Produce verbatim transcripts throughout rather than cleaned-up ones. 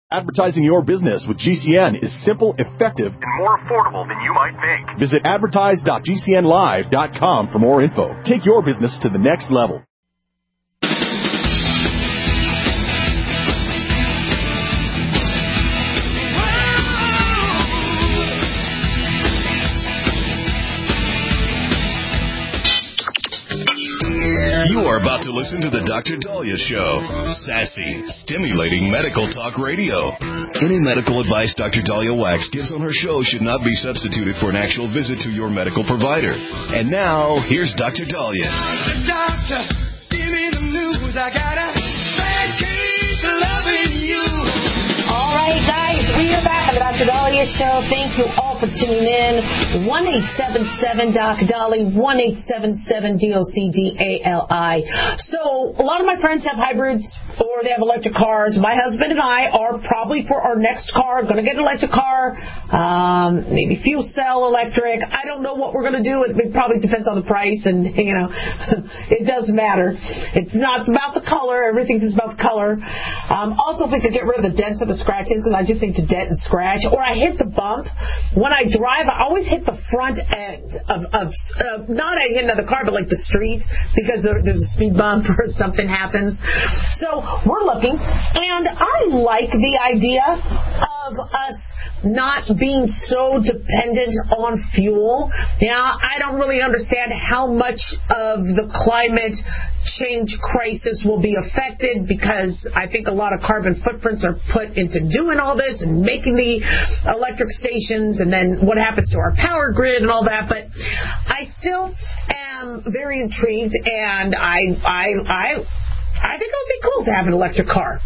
Advertising your business with G C N is simple, effective, and more affordable than you might think. Visit advertise dot g c n live dot com for more info. Take your business to the next level. You are about to listen to the Doctor Dahlia Show. Sassy, stimulating medical talk radio. Any medical advice Doctor Dahlia Wax gives on her show should not be substituted for an actual visit to your medical provider. And now, here's Doctor Dahlia. Doctor, give me the news. I got a bad case of loving you. All right, guys, we are back on the Doctor Dahlia Show. Thank you all for tuning in. one eight seven seven doc Dolly, one eight seven seven D O C D A L I. So, a lot of my friends have hybrids or they have electric cars. My husband and I are probably for our next car going to get an electric car, um, maybe fuel cell electric. I don't know what we're going to do. It, it probably depends on the price, and, you know, it does matter. It's not about the color. Everything's just about the color. Um, also, if we could get rid of the dents and the scratches, because I just seem to dent and scratch, or I hit the bump. When I drive, I always hit the front end of, of uh, not I hit another car, but like the street, because there, there's a speed bump or something happens. So we're looking, and I like the idea of us not being so dependent on fuel. Now, I don't really understand how much of the climate change crisis will be affected, because I think a lot of carbon footprints are put into doing all this and making the electric stations, and then what happens to our power grid and all that. But I still am very intrigued, and I I I I think it would be cool to have an electric car,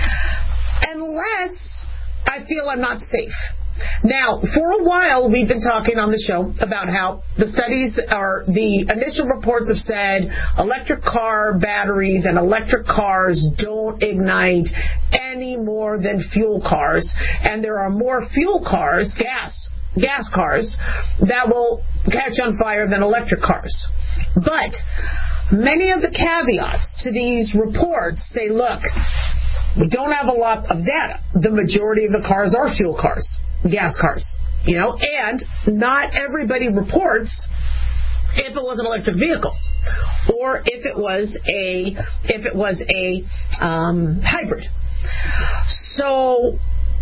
unless I feel I'm not safe. Now, for a while, we've been talking on the show about how the studies are, the initial reports have said electric car batteries and electric cars don't ignite any more than fuel cars. And there are more fuel cars, gas, gas cars, that will catch on fire than electric cars. But many of the caveats to these reports say, look, we don't have a lot of data. The majority of the cars are fuel cars, gas cars, you know, and not everybody reports if it was an electric vehicle or if it was a if it was a um, hybrid. So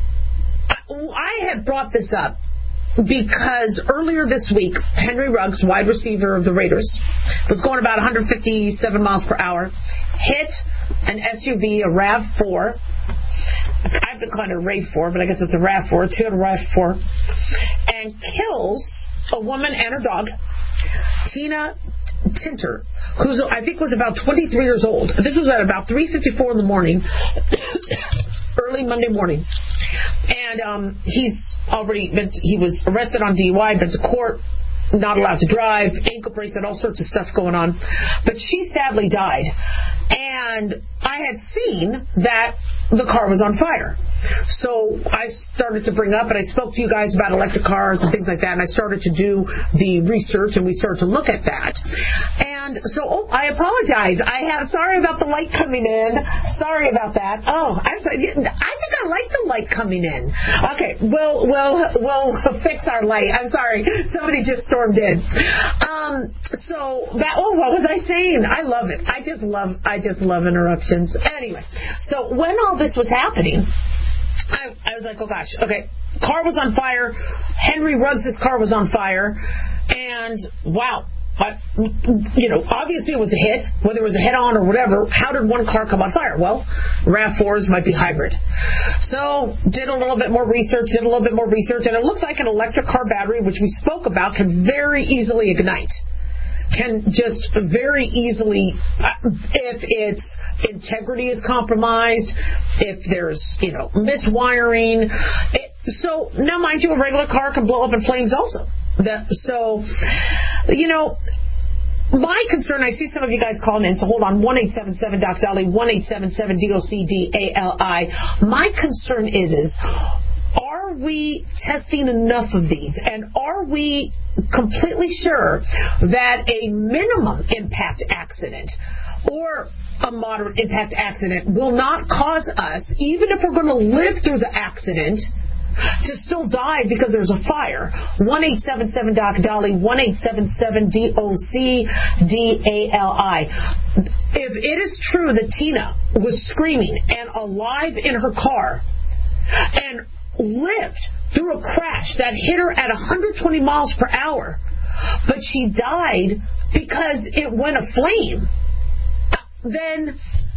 I had brought this up because earlier this week, Henry Ruggs, wide receiver of the Raiders, was going about one hundred fifty-seven miles per hour, hit an S U V, a RAV four. I've been calling it a RAV four, but I guess it's a RAV four, a Toyota RAV four, and kills a woman and her dog, Tina Tinter, who I think was about twenty-three years old. This was at about three fifty-four in the morning, early Monday morning. And um, he's already been, he was arrested on D U I, been to court, not allowed to drive, ankle bracelet, all sorts of stuff going on. But she sadly died. And I had seen that the car was on fire. So I started to bring up, and I spoke to you guys about electric cars and things like that, and I started to do the research, and we started to look at that. And so, oh, I apologize. I have sorry about the light coming in. Sorry about that. Oh, I'm sorry. I think I like the light coming in. Okay, we'll we'll we'll fix our light. I'm sorry. Somebody just stormed in. Um, so that. Oh, what was I saying? I love it. I just love. I just love interruptions. Anyway, so when all this was happening, I, I was like, oh gosh, okay, car was on fire. Henry Ruggs' car was on fire, and wow, I, you know, obviously it was a hit, whether it was a head-on or whatever. How did one car come on fire? Well, RAV fours might be hybrid. So did a little bit more research, did a little bit more research, and it looks like an electric car battery, which we spoke about, can very easily ignite. Can just very easily, if its integrity is compromised, if there's, you know, miswiring. It, so, now mind you, a regular car can blow up in flames also. That, so, you know, my concern, I see some of you guys calling in, so hold on, one eight seven seven doc Dolly, one eight seven seven D O C D A L I. My concern is, is, are we testing enough of these? And are we completely sure that a minimum impact accident or a moderate impact accident will not cause us, even if we're going to live through the accident, to still die because there's a fire. one eight seven seven D O C D A L I, one eight seven seven D O C D A L I. If it is true that Tina was screaming and alive in her car and lived through a crash that hit her at one hundred twenty miles per hour, but she died because it went aflame, then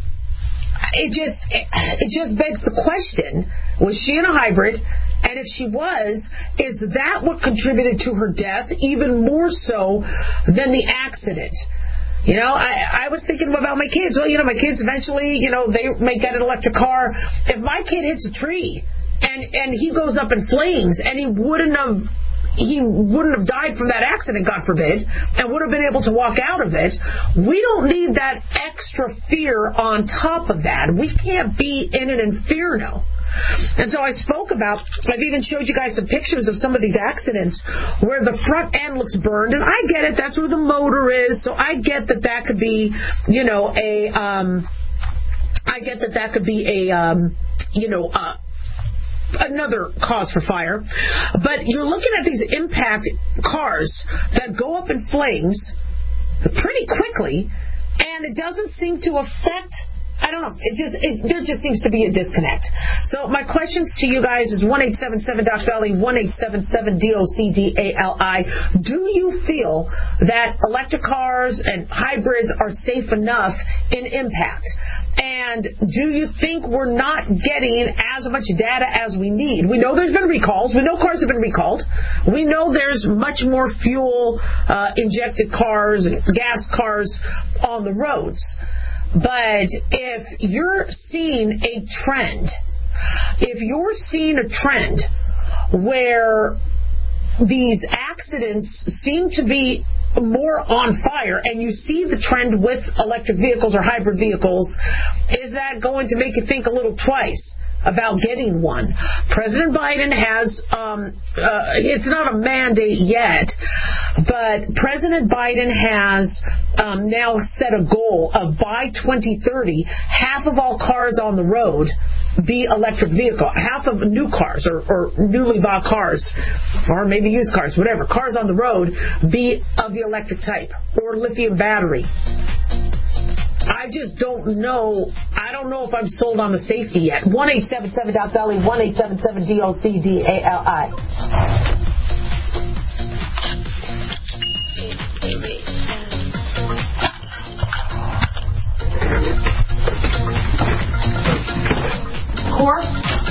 it just it, it just begs the question, was she in a hybrid? And if she was, is that what contributed to her death even more so than the accident? You know, I, I was thinking about my kids. Well, you know, my kids eventually, you know, they may get an electric car. If my kid hits a tree and, and he goes up in flames and he wouldn't have he wouldn't have died from that accident, God forbid, and would have been able to walk out of it, we don't need that extra fear on top of that. We can't be in an inferno. And so I spoke about, I've even showed you guys some pictures of some of these accidents where the front end looks burned, and I get it, that's where the motor is, so I get that that could be, you know, a, um, I get that that could be a, um, you know, uh, another cause for fire. But you're looking at these impact cars that go up in flames pretty quickly, and it doesn't seem to affect, I don't know, it just it, there just seems to be a disconnect. So my questions to you guys is one eight seven seven D O C D A L I, one eight seven seven D O C D A L I. Do you feel that electric cars and hybrids are safe enough in impact? And do you think we're not getting as much data as we need? We know there's been recalls. We know cars have been recalled. We know there's much more fuel uh, injected cars and gas cars on the roads. But if you're seeing a trend, if you're seeing a trend where these accidents seem to be more on fire, and you see the trend with electric vehicles or hybrid vehicles, is that going to make you think a little twice about getting one? President Biden has, um, uh, it's not a mandate yet, but President Biden has um, now set a goal of by twenty thirty, half of all cars on the road be electric vehicle, half of new cars or, or newly bought cars, or maybe used cars, whatever, cars on the road be of the electric type or lithium battery. I just don't know. I don't know if I'm sold on the safety yet. one eight seven seven D O C D A L I, one eight seven seven D O C D A L I. Course.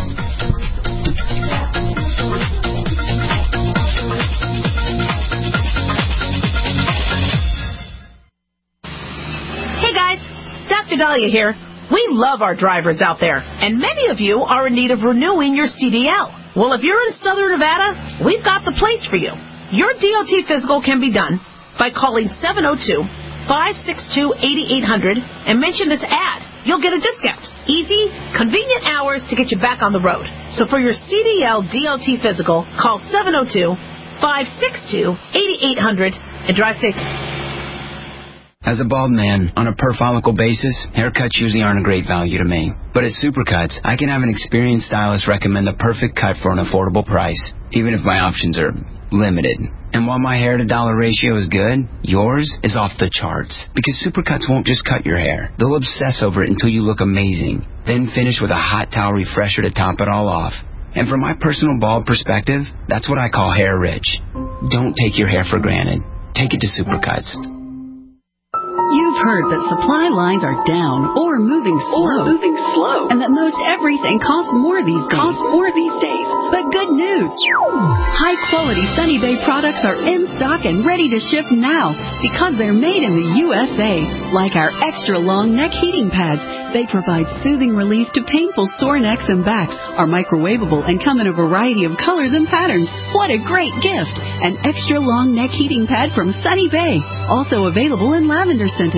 Hey guys, Doctor Dahlia here. We love our drivers out there, and many of you are in need of renewing your C D L. Well, if you're in Southern Nevada, we've got the place for you. Your D O T physical can be done by calling seven oh two, five six two, eight eight zero zero and mention this ad. You'll get a discount. Easy, convenient hours to get you back on the road. So for your C D L D O T physical, call seven oh two, five six two, eight eight zero zero and drive safe. As a bald man, on a per follicle basis, haircuts usually aren't a great value to me. But at Supercuts, I can have an experienced stylist recommend the perfect cut for an affordable price, even if my options are limited. And while my hair to dollar ratio is good, yours is off the charts. Because Supercuts won't just cut your hair. They'll obsess over it until you look amazing. Then finish with a hot towel refresher to top it all off. And from my personal bald perspective, that's what I call hair rich. Don't take your hair for granted. Take it to Supercuts. You've heard that supply lines are down or moving slow, or moving slow, and that most everything costs more these days. Costs more these days. But good news! High-quality Sunny Bay products are in stock and ready to ship now because they're made in the U S A. Like our extra-long neck heating pads, they provide soothing relief to painful sore necks and backs, are microwavable, and come in a variety of colors and patterns. What a great gift! An extra-long neck heating pad from Sunny Bay, also available in lavender scented.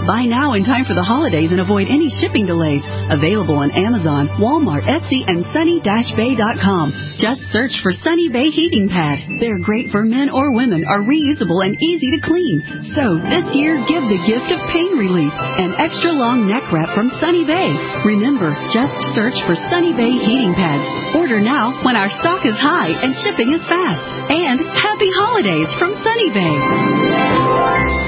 Buy now in time for the holidays and avoid any shipping delays. Available on Amazon, Walmart, Etsy, and sunny dash bay dot com. Just search for Sunny Bay Heating Pad. They're great for men or women, are reusable and easy to clean. So this year, give the gift of pain relief. An extra long neck wrap from Sunny Bay. Remember, just search for Sunny Bay Heating Pads. Order now when our stock is high and shipping is fast. And happy holidays from Sunny Bay.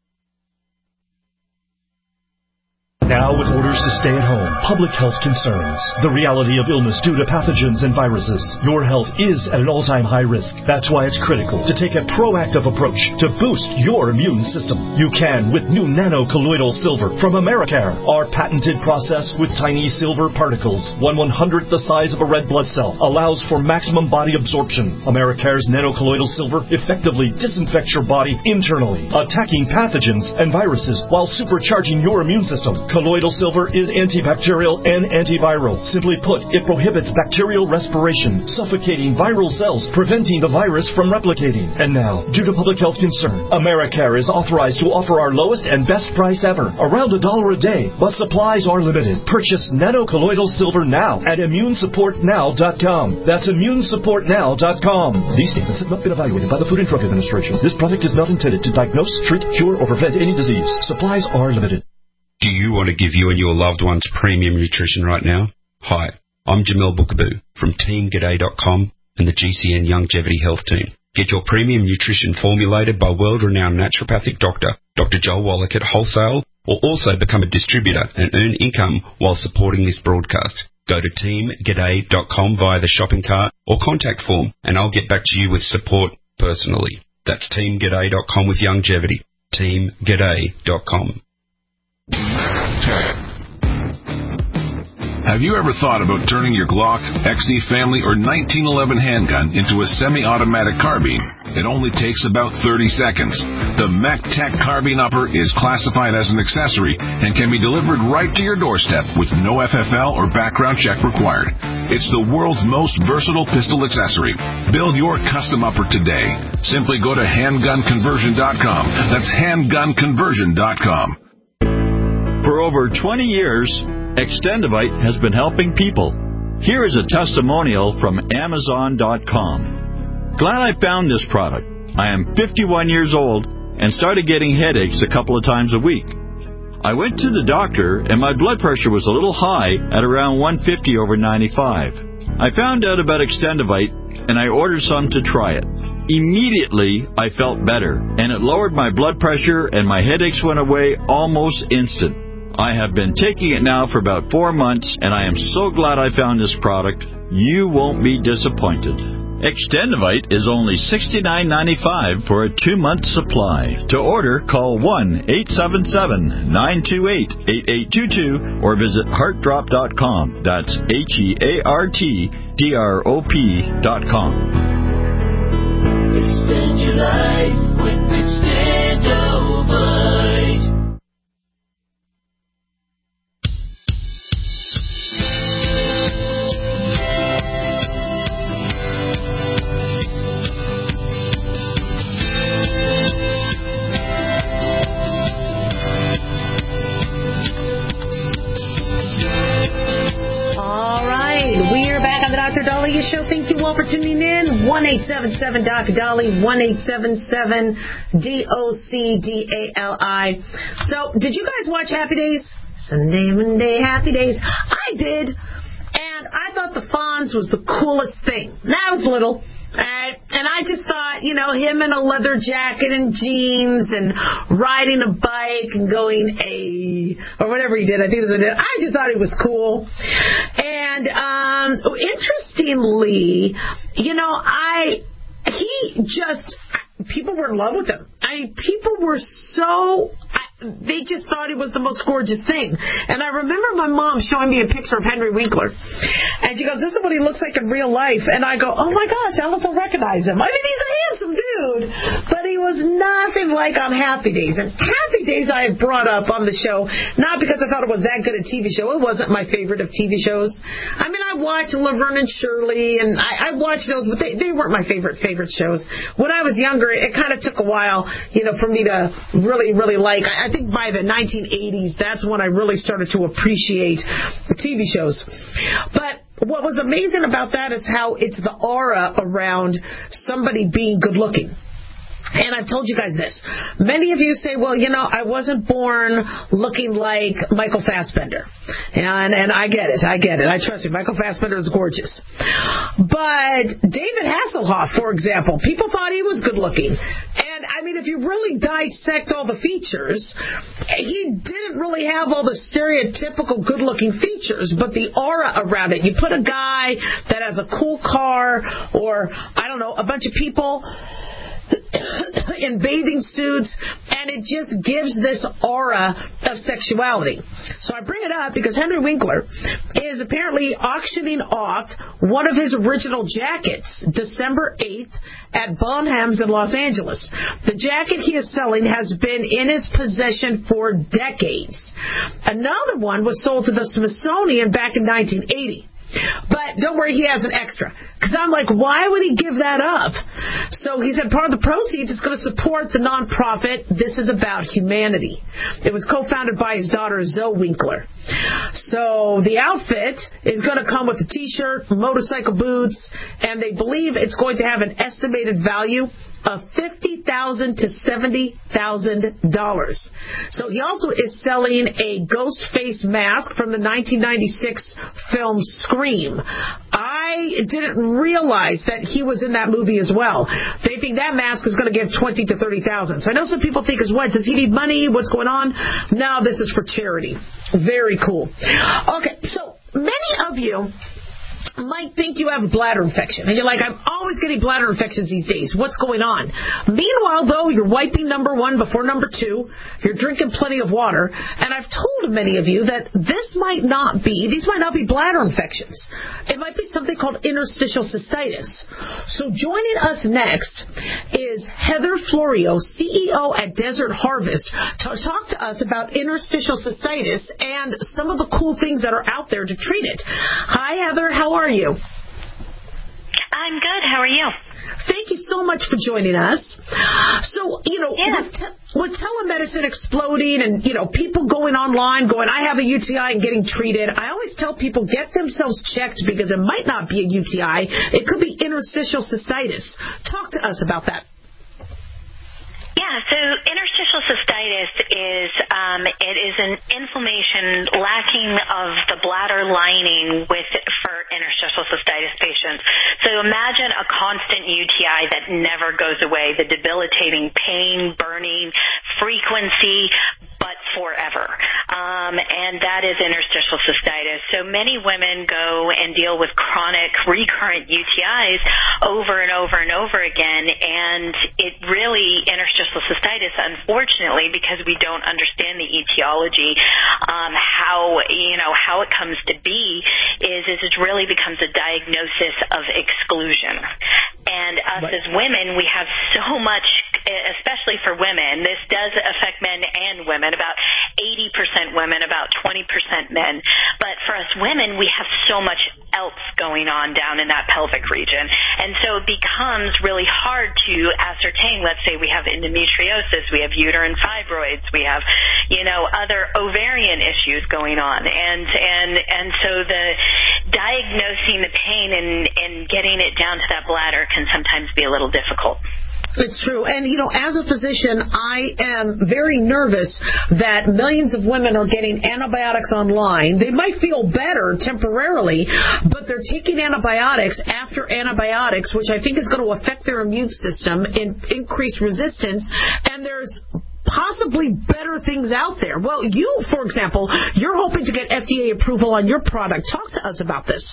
Now with orders to stay at home, public health concerns, the reality of illness due to pathogens and viruses, your health is at an all-time high risk. That's why it's critical to take a proactive approach to boost your immune system. You can with new nano-colloidal silver from Americare. Our patented process with tiny silver particles, one one-hundredth the size of a red blood cell, allows for maximum body absorption. Americare's nano-colloidal silver effectively disinfects your body internally, attacking pathogens and viruses while supercharging your immune system. Colloidal silver is antibacterial and antiviral. Simply put, it prohibits bacterial respiration, suffocating viral cells, preventing the virus from replicating. And now, due to public health concern, Americare is authorized to offer our lowest and best price ever, around a dollar a day, but supplies are limited. Purchase nano-colloidal silver now at immune support now dot com. That's immune support now dot com. These statements have not been evaluated by the Food and Drug Administration. This product is not intended to diagnose, treat, cure, or prevent any disease. Supplies are limited. Do you want to give you and your loved ones premium nutrition right now? Hi, I'm Jamel Bookaboo from team g'day dot com and the G C N Longevity Health Team. Get your premium nutrition formulated by world-renowned naturopathic doctor, Doctor Joel Wallach at wholesale, or also become a distributor and earn income while supporting this broadcast. Go to team g'day dot com via the shopping cart or contact form, and I'll get back to you with support personally. That's team g'day dot com with longevity. team g'day dot com. Have you ever thought about turning your Glock, X D Family, or nineteen eleven handgun into a semi-automatic carbine? It only takes about thirty seconds. The MacTac Carbine Upper is classified as an accessory and can be delivered right to your doorstep with no F F L or background check required. It's the world's most versatile pistol accessory. Build your custom upper today. Simply go to handgun conversion dot com. That's handgun conversion dot com. For over twenty years, Extendivite has been helping people. Here is a testimonial from Amazon dot com. Glad I found this product. I am fifty-one years old and started getting headaches a couple of times a week. I went to the doctor and my blood pressure was a little high at around one fifty over ninety-five. I found out about Extendivite and I ordered some to try it. Immediately, I felt better, and it lowered my blood pressure and my headaches went away almost instant. I have been taking it now for about four months, and I am so glad I found this product. You won't be disappointed. Extendivite is only sixty-nine ninety-five for a two-month supply. To order, call one eight seven seven, nine two eight, eight eight two two or visit heart drop dot com. That's H E A R T D R O P dot com. Extend your life with Extendivite. Doctor Dahlia Show. Thank you all for tuning in. one eight seven seven D O C D A L I, one eight seven seven D O C D A L I. So, did you guys watch Happy Days? Sunday, Monday, Happy Days. I did. And I thought the Fonz was the coolest thing. Now I was little. Alright, and I just thought, you know, him in a leather jacket and jeans and riding a bike and going a or whatever he did. I think that's what he did. I just thought he was cool. And um, interestingly, you know, I he just people were in love with him. I people were so. They just thought he was the most gorgeous thing. And I remember my mom showing me a picture of Henry Winkler. And she goes, this is what he looks like in real life. And I go, oh my gosh, I also recognize him. I mean, he's a handsome dude. But he was nothing like on Happy Days. And Happy Days I have brought up on the show, not because I thought it was that good a T V show. It wasn't my favorite of T V shows. I mean, I watched Laverne and Shirley, and I, I watched those, but they, they weren't my favorite, favorite shows. When I was younger, it kind of took a while, you know, for me to really, really like. I, I I think by the nineteen eighties, that's when I really started to appreciate T V shows. But what was amazing about that is how it's the aura around somebody being good looking. And I've told you guys this. Many of you say, well, you know, I wasn't born looking like Michael Fassbender. And, and I get it. I get it. I trust you. Michael Fassbender is gorgeous. But David Hasselhoff, for example, people thought he was good looking. And, I mean, if you really dissect all the features, he didn't really have all the stereotypical good-looking features, but the aura around it. You put a guy that has a cool car or, I don't know, a bunch of people in bathing suits, and it just gives this aura of sexuality. So I bring it up because Henry Winkler is apparently auctioning off one of his original jackets December eighth at Bonhams in Los Angeles. The jacket he is selling has been in his possession for decades. Another one was sold to the Smithsonian back in nineteen eighty. But don't worry, he has an extra. Because I'm like, why would he give that up? So he said part of the proceeds is going to support the nonprofit This Is About Humanity. It was co-founded by his daughter, Zoe Winkler. So the outfit is going to come with a T-shirt, motorcycle boots, and they believe it's going to have an estimated value of fifty thousand dollars to seventy thousand dollars. So he also is selling a ghost face mask from the nineteen ninety-six film Scream. I didn't realize that he was in that movie as well. They think that mask is going to give twenty thousand to thirty thousand dollars. So I know some people think, is what, does he need money? What's going on? No, this is for charity. Very cool. Okay, so many of you might think you have a bladder infection. And you're like, I'm always getting bladder infections these days. What's going on? Meanwhile, though, you're wiping number one before number two. You're drinking plenty of water. And I've told many of you that this might not be, these might not be bladder infections. It might be something called interstitial cystitis. So joining us next is Heather Florio, C E O at Desert Harvest, to talk to us about interstitial cystitis and some of the cool things that are out there to treat it. Hi, Heather. How are you? I'm good. How are you? Thank you so much for joining us. So, you know, yeah. with, te- with telemedicine exploding and, you know, people going online going, I have a U T I and getting treated, I always tell people get themselves checked because it might not be a U T I. It could be interstitial cystitis. Talk to us about that. Yeah, so interstitial cystitis is um, it is an inflammation lacking of the bladder lining with for interstitial cystitis patients. So imagine a constant U T I that never goes away, the debilitating pain, burning, frequency, but forever. Um, and that is interstitial cystitis. So many women go and deal with chronic, recurrent U T Is over and over and over again, and it really, interstitial cystitis, unfortunately, because we don't understand the etiology, um, how, you know, how it comes to be is, is it really becomes a diagnosis of exclusion. And us but, as women, we have so much, especially for women, this does affect men and women, about eighty percent women, about twenty percent men. But for us women, we have so much else going on down in that pelvic region. And so it becomes really hard to ascertain. Let's say we have endometriosis, we have uterine fibroids, we have, you know, other ovarian issues going on. And, and, and so the diagnosing the pain and, and getting it down to that bladder can sometimes be a little difficult. It's true. And, you know, as a physician, I am very nervous that millions of women are getting antibiotics online. They might feel better temporarily, but they're taking antibiotics after antibiotics, which I think is going to affect their immune system and increase resistance. And there's possibly better things out there. Well, you, for example, you're hoping to get F D A approval on your product. Talk to us about this.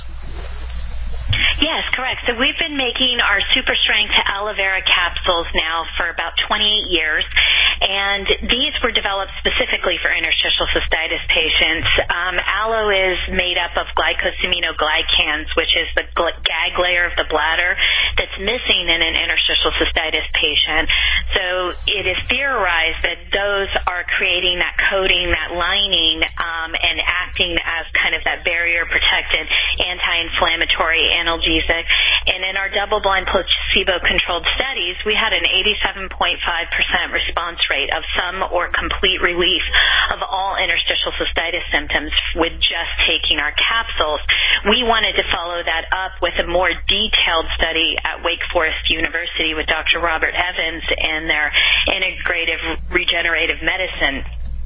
Yes, correct. So we've been making our super strength aloe vera capsules now for about twenty-eight years, and these were developed specifically for interstitial cystitis patients. Um, aloe is made up of glycosaminoglycans, which is the gag layer of the bladder that's missing in an interstitial cystitis patient. So it is theorized that those are creating that coating, that lining, um, and acting as kind of that barrier protected, anti-inflammatory, analgesic. And in in our double-blind placebo-controlled studies, we had an eighty-seven point five percent response rate of some or complete relief of all interstitial cystitis symptoms with just taking our capsules. We wanted to follow that up with a more detailed study at Wake Forest University with Doctor Robert Evans and their integrative regenerative medicine.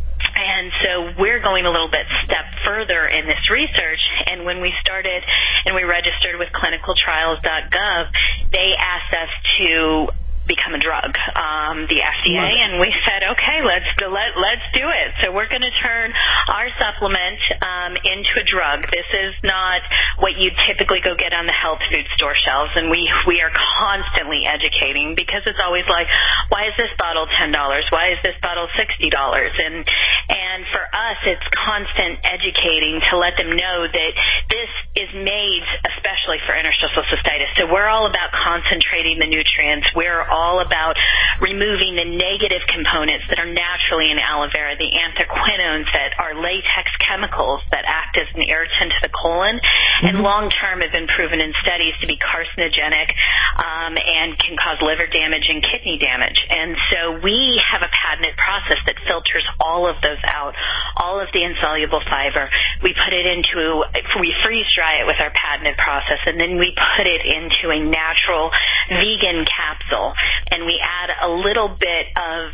And so we're going a little bit step further in this research. And when we started and we registered with clinical trials dot gov, they asked us to become a drug, um, the F D A, and we said, okay, let's let, let's do it. So we're going to turn our supplement um, into a drug. This is not what you typically go get on the health food store shelves, and we we are constantly educating because it's always like, why is this bottle ten dollars? Why is this bottle sixty dollars? And and for us, it's constant educating to let them know that this is made especially for interstitial cystitis. So we're all about concentrating the nutrients. We're all about removing the negative components that are naturally in aloe vera, the anthraquinones that are latex chemicals that act as an irritant to the colon, mm-hmm. and long-term have been proven in studies to be carcinogenic um, and can cause liver damage and kidney damage. And so we have a patented process that filters all of those out, all of the insoluble fiber. We put it into, we freeze dry it with our patented process, and then we put it into a natural vegan capsule. And we add a little bit of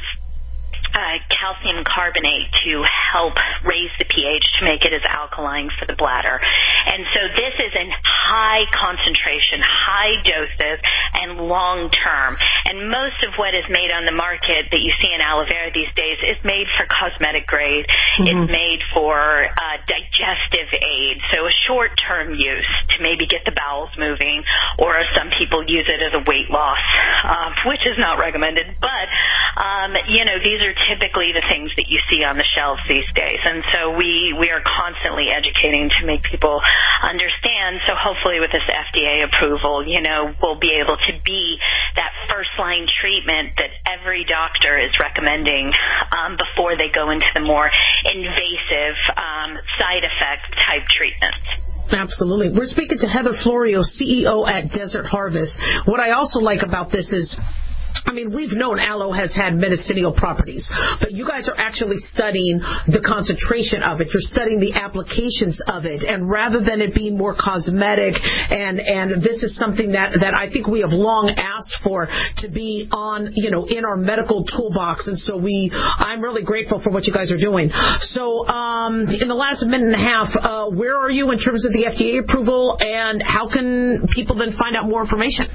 uh, calcium carbonate to help raise the pH to make it as alkaline for the bladder. And so this is in high concentration, high doses, and long term. And most of what is made on the market that you see in aloe vera these days is made for cosmetic grade. Mm-hmm. It's made for uh, digestive aid, so a short-term use to maybe get the bowels moving, or some people use it as a weight loss, uh, which is not recommended. But, um, you know, these are typically the things that you see on the shelves these days. And so we, we are constantly educating to make people understand. So hopefully with this F D A approval, you know, we'll be able to be that first-line treatment that every doctor is recommending um, before they go into the more invasive um, side effect type treatments. Absolutely. We're speaking to Heather Florio, C E O at Desert Harvest. What I also like about this is, I mean, we've known aloe has had medicinal properties, but you guys are actually studying the concentration of it. You're studying the applications of it, and rather than it being more cosmetic, and and this is something that that I think we have long asked for to be on, you know, in our medical toolbox. And so we, I'm really grateful for what you guys are doing. So, um, in the last minute and a half, uh, where are you in terms of the F D A approval, and how can people then find out more information?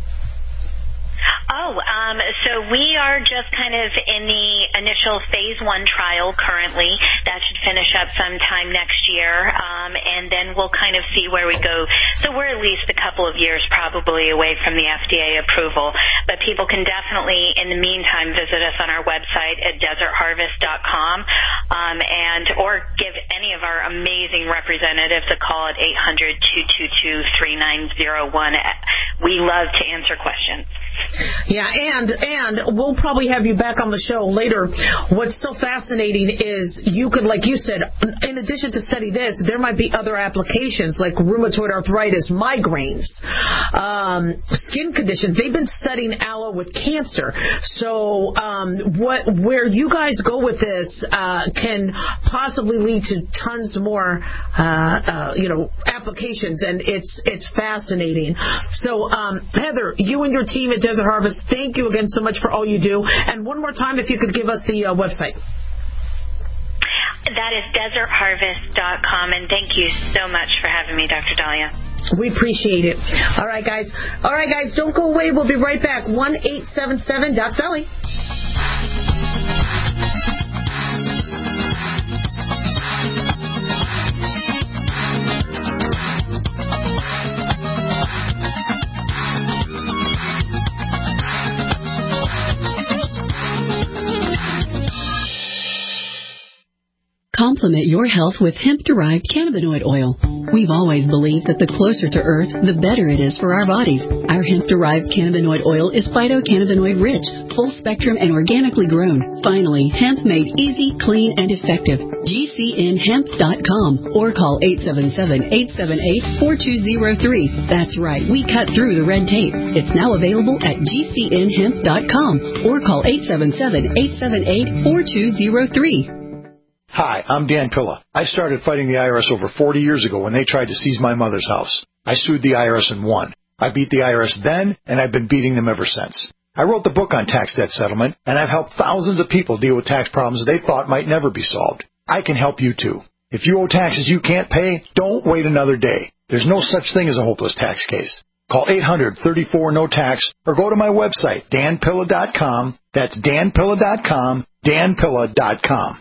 Oh, um, so we are just kind of in the initial phase one trial currently. That should finish up sometime next year, um, and then we'll kind of see where we go. So we're at least a couple of years probably away from the F D A approval, but people can definitely, in the meantime, visit us on our website at desert harvest dot com, um, and or give any of our amazing representatives a call at eight hundred, two two two, three nine zero one. We love to answer questions. Yeah, and and we'll probably have you back on the show later. What's so fascinating is you could, like you said, in addition to study this, there might be other applications like rheumatoid arthritis, migraines, um, skin conditions. They've been studying aloe with cancer. So um, what where you guys go with this uh, can possibly lead to tons more, uh, uh, you know, applications, and it's it's fascinating. So um, Heather, you and your team at Desert Harvest, thank you again so much for all you do. And one more time, if you could give us the uh, website. That is desert harvest dot com, and thank you so much for having me, Doctor Dahlia. We appreciate it. All right, guys. All right, guys, don't go away. We'll be right back. one eight seven seven Doc Dali. Complement your health with hemp-derived cannabinoid oil. We've always believed that the closer to Earth, the better it is for our bodies. Our hemp-derived cannabinoid oil is phytocannabinoid-rich, full-spectrum, and organically grown. Finally, hemp made easy, clean, and effective. G C N hemp dot com or call eight seven seven, eight seven eight, four two zero three. That's right, we cut through the red tape. It's now available at G C N hemp dot com or call eight seven seven, eight seven eight, four two zero three. Hi, I'm Dan Pilla. I started fighting the I R S over forty years ago when they tried to seize my mother's house. I sued the I R S and won. I beat the I R S then, and I've been beating them ever since. I wrote the book on tax debt settlement, and I've helped thousands of people deal with tax problems they thought might never be solved. I can help you too. If you owe taxes you can't pay, don't wait another day. There's no such thing as a hopeless tax case. Call eight hundred, thirty-four, no tax or go to my website, dan pilla dot com. That's dan pilla dot com, dan pilla dot com.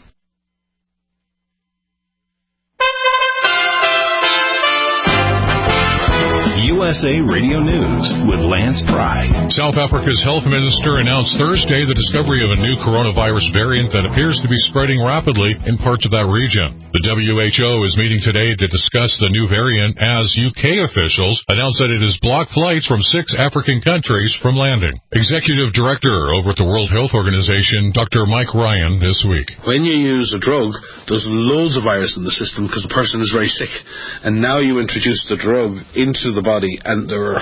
U S A Radio News with Lance Pry. South Africa's health minister announced Thursday the discovery of a new coronavirus variant that appears to be spreading rapidly in parts of that region. The W H O is meeting today to discuss the new variant as U K officials announced that it has blocked flights from six African countries from landing. Executive Director over at the World Health Organization, Doctor Mike Ryan, this week. When you use a drug, there's loads of virus in the system because the person is very sick. And now you introduce the drug into the body, and there are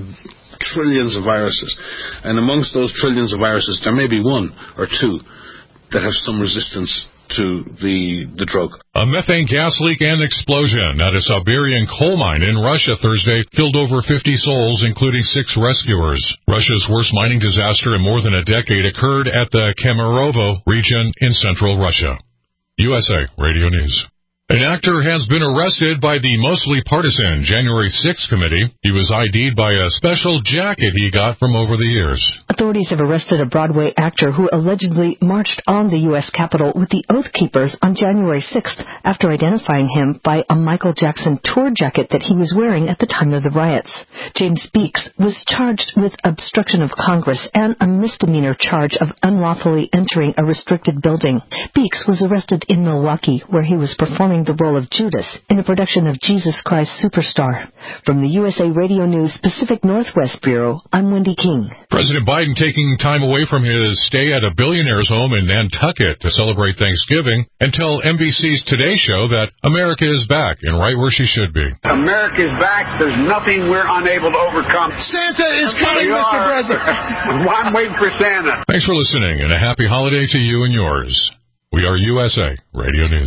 trillions of viruses. And amongst those trillions of viruses, there may be one or two that have some resistance to the the drug. A methane gas leak and explosion at a Siberian coal mine in Russia Thursday killed over fifty souls, including six rescuers. Russia's worst mining disaster in more than a decade occurred at the Kemerovo region in central Russia. U S A Radio News. An actor has been arrested by the mostly partisan January sixth committee. He was I D'd by a special jacket he got from over the years. Authorities have arrested a Broadway actor who allegedly marched on the U S Capitol with the Oath Keepers on January sixth after identifying him by a Michael Jackson tour jacket that he was wearing at the time of the riots. James Beeks was charged with obstruction of Congress and a misdemeanor charge of unlawfully entering a restricted building. Beeks was arrested in Milwaukee, where he was performing the role of Judas in a production of Jesus Christ Superstar. From the U S A Radio News Pacific Northwest Bureau, I'm Wendy King. President Biden taking time away from his stay at a billionaire's home in Nantucket to celebrate Thanksgiving and tell N B C's Today Show that America is back and right where she should be. America is back. There's nothing we're unable to overcome. Santa is coming, Mister President. I'm waiting for Santa. Thanks for listening, and a happy holiday to you and yours. We are U S A Radio News.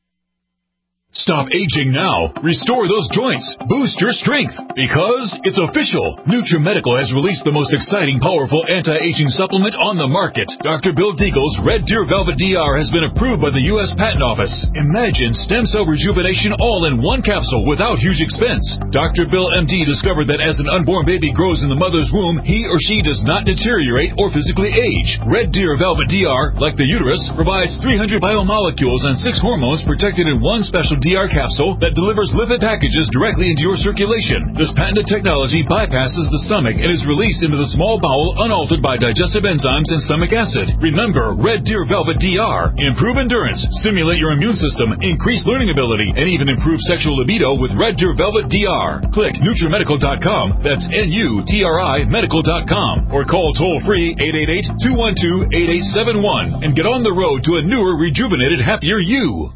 Stop aging now. Restore those joints. Boost your strength. Because it's official. NutriMedical has released the most exciting, powerful anti-aging supplement on the market. Doctor Bill Deagle's Red Deer Velvet D R has been approved by the U S Patent Office. Imagine stem cell rejuvenation all in one capsule without huge expense. Doctor Bill M D discovered that as an unborn baby grows in the mother's womb, he or she does not deteriorate or physically age. Red Deer Velvet D R, like the uterus, provides three hundred biomolecules and six hormones protected in one special D R capsule that delivers lipid packages directly into your circulation. This patented technology bypasses the stomach and is released into the small bowel unaltered by digestive enzymes and stomach acid. Remember, Red Deer Velvet D R. Improve endurance, stimulate your immune system, increase learning ability, and even improve sexual libido with Red Deer Velvet D R. Click NutriMedical dot com, that's N U T R I medical dot com, or call toll-free eight eight eight, two one two, eight eight seven one and get on the road to a newer, rejuvenated, happier you.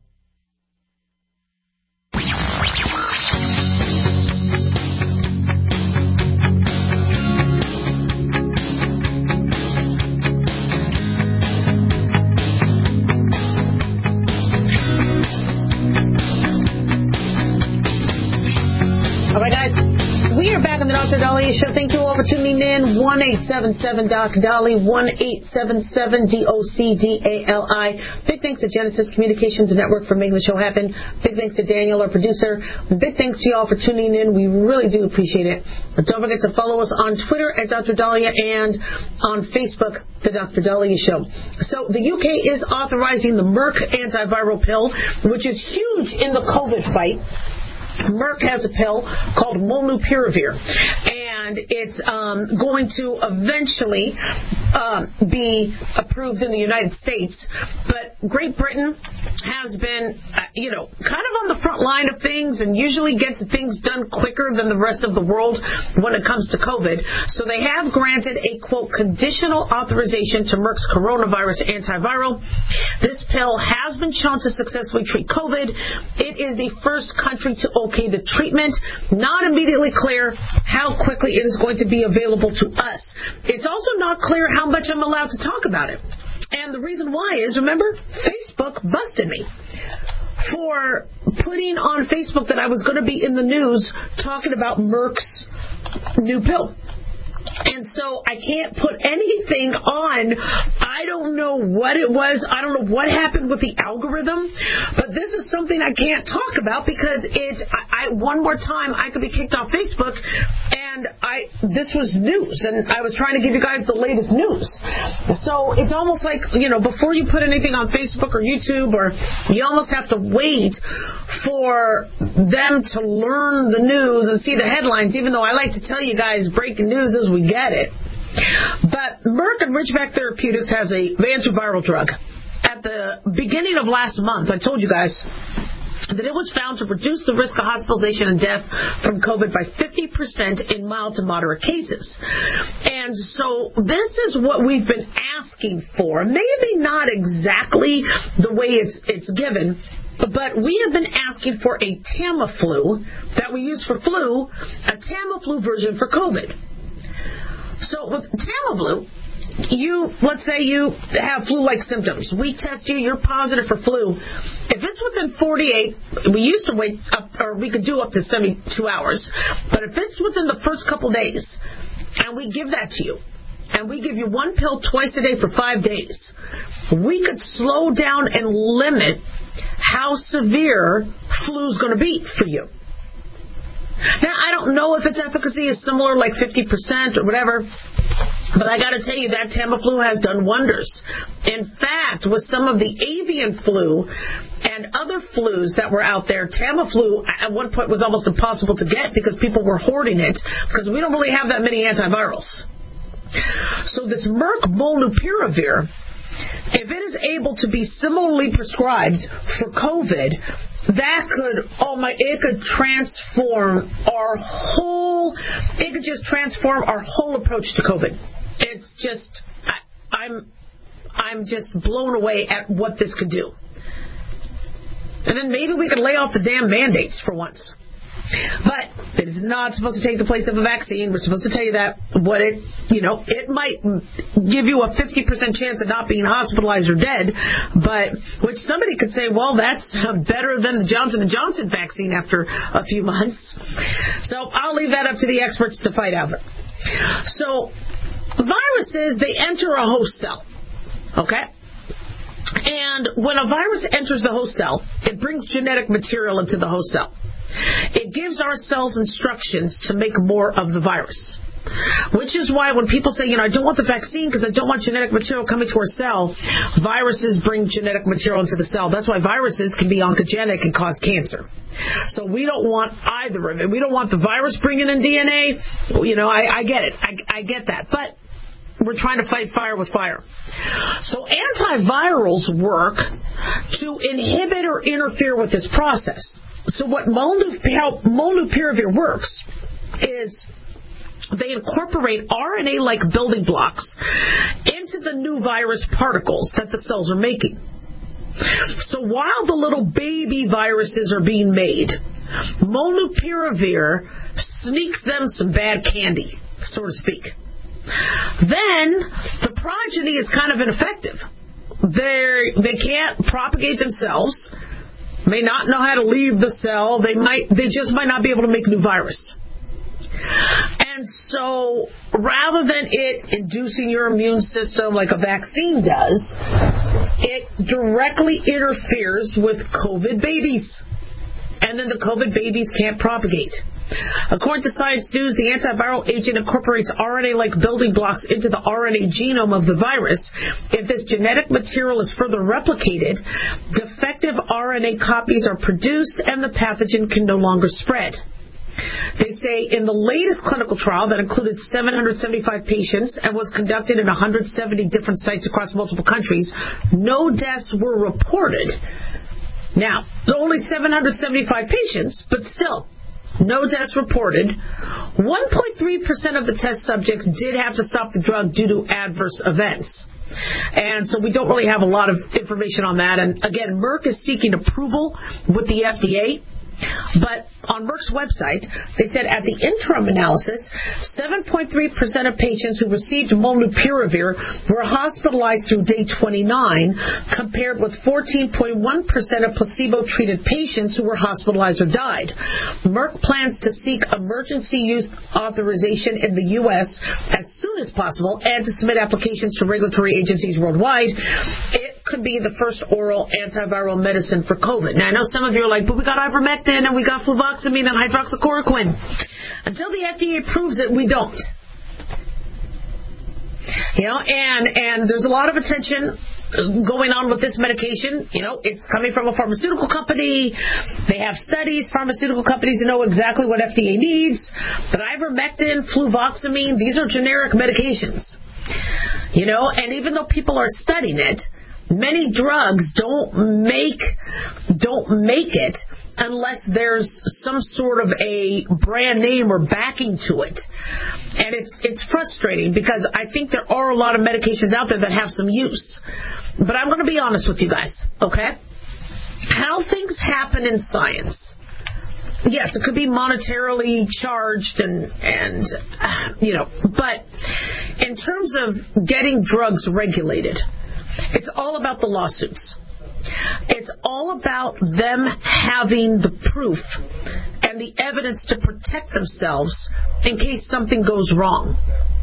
All right, guys, we are back on the Doctor Dahlia Show. Thank you all for tuning in. one eight seven seven D O C D A L I, one eight seven seven D O C D A L I. Big thanks to Genesis Communications Network for making the show happen. Big thanks to Daniel, our producer. Big thanks to you all for tuning in. We really do appreciate it. But don't forget to follow us on Twitter at Doctor Dahlia and on Facebook, The Doctor Dahlia Show. So the U K is authorizing the Merck antiviral pill, which is huge in the COVID fight. Merck has a pill called Molnupiravir, and and it's um, going to eventually um, be approved in the United States. But Great Britain has been, uh, you know, kind of on the front line of things and usually gets things done quicker than the rest of the world when it comes to COVID. So they have granted a, quote, conditional authorization to Merck's coronavirus antiviral. This pill has been shown to successfully treat COVID. It is the first country to okay the treatment. Not immediately clear how quickly it is going to be available to us. It's also not clear how much I'm allowed to talk about it. And the reason why is, remember, Facebook busted me for putting on Facebook that I was going to be in the news talking about Merck's new pill. And so I can't put anything on. I don't know what it was. I don't know what happened with the algorithm. But this is something I can't talk about because it's, I, I, one more time, I could be kicked off Facebook. And I, this was news. And I was trying to give you guys the latest news. So it's almost like, you know, before you put anything on Facebook or YouTube, or you almost have to wait for them to learn the news and see the headlines, even though I like to tell you guys breaking news as we get it. But Merck and Ridgeback Therapeutics has a antiviral drug. At the beginning of last month, I told you guys that it was found to reduce the risk of hospitalization and death from COVID by fifty percent in mild to moderate cases. And so this is what we've been asking for. Maybe not exactly the way it's it's given, but we have been asking for a Tamiflu that we use for flu, a Tamiflu version for COVID. So with Tamiflu, you, let's say you have flu-like symptoms. We test you, you're positive for flu. If it's within forty-eight, we used to wait up, or we could do up to seventy-two hours, but if it's within the first couple days, and we give that to you, and we give you one pill twice a day for five days, we could slow down and limit how severe flu is going to be for you. Now, I don't know if its efficacy is similar, like fifty percent or whatever, but I got to tell you, that Tamiflu has done wonders. In fact, with some of the avian flu and other flus that were out there, Tamiflu at one point was almost impossible to get because people were hoarding it, because we don't really have that many antivirals. So this Merck Molnupiravir, if it is able to be similarly prescribed for COVID, that could, oh my, it could transform our whole, it could just transform our whole approach to COVID. It's just, I, I'm, I'm just blown away at what this could do. And then maybe we could lay off the damn mandates for once. But it is not supposed to take the place of a vaccine. We're supposed to tell you that. What it, you know, it might give you a fifty percent chance of not being hospitalized or dead, but which somebody could say, well, that's better than the Johnson and Johnson vaccine after a few months. So I'll leave that up to the experts to fight out. So viruses, they enter a host cell, okay? And when a virus enters the host cell, it brings genetic material into the host cell. It gives our cells instructions to make more of the virus. Which is why when people say, you know, I don't want the vaccine because I don't want genetic material coming to our cell, viruses bring genetic material into the cell. That's why viruses can be oncogenic and cause cancer. So we don't want either of it. We don't want the virus bringing in D N A. You know, I, I get it. I, I get that. But we're trying to fight fire with fire. So antivirals work to inhibit or interfere with this process. So what Molnup- how Molnupiravir works is they incorporate R N A-like building blocks into the new virus particles that the cells are making. So while the little baby viruses are being made, Molnupiravir sneaks them some bad candy, so to speak. Then the progeny is kind of ineffective. They're, they can't propagate themselves, may not know how to leave the cell, they might they just might not be able to make new virus. And so rather than it inducing your immune system like a vaccine does, it directly interferes with COVID babies. And then the COVID babies can't propagate. According to Science News, the antiviral agent incorporates R N A-like building blocks into the R N A genome of the virus. If this genetic material is further replicated, defective R N A copies are produced and the pathogen can no longer spread. They say in the latest clinical trial that included seven hundred seventy-five patients and was conducted in one hundred seventy different sites across multiple countries, no deaths were reported. Now, there are only seven hundred seventy-five patients, but still, no deaths reported. one point three percent of the test subjects did have to stop the drug due to adverse events. And so we don't really have a lot of information on that. And again, Merck is seeking approval with the F D A. But on Merck's website, they said at the interim analysis, seven point three percent of patients who received molnupiravir were hospitalized through day twenty-nine, compared with fourteen point one percent of placebo-treated patients who were hospitalized or died. Merck plans to seek emergency use authorization in the U S as soon as possible and to submit applications to regulatory agencies worldwide. It could be the first oral antiviral medicine for COVID. Now, I know some of you are like, but we got ivermectin and we got fluvoxamine and hydroxychloroquine. Until the F D A approves it, we don't. You know, and, and there's a lot of attention going on with this medication. You know, it's coming from a pharmaceutical company. They have studies, pharmaceutical companies know exactly what F D A needs. But ivermectin, fluvoxamine, these are generic medications. You know, and even though people are studying it, many drugs don't make don't make it unless there's some sort of a brand name or backing to it. And it's it's frustrating because I think there are a lot of medications out there that have some use. But I'm going to be honest with you guys, okay? How things happen in science. Yes, it could be monetarily charged and, and you know, but in terms of getting drugs regulated, it's all about the lawsuits. It's all about them having the proof and the evidence to protect themselves in case something goes wrong.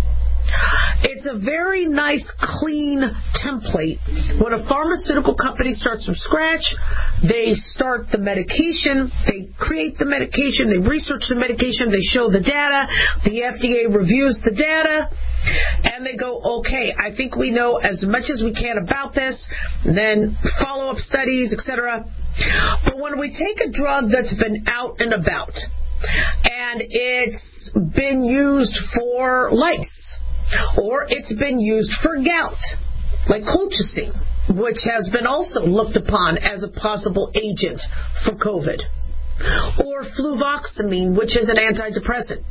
It's a very nice, clean template. When a pharmaceutical company starts from scratch, they start the medication, they create the medication, they research the medication, they show the data, the F D A reviews the data, and they go, okay, I think we know as much as we can about this, then follow-up studies, et cetera. But when we take a drug that's been out and about, and it's been used for lice, or it's been used for gout, like colchicine, which has been also looked upon as a possible agent for COVID, or fluvoxamine, which is an antidepressant.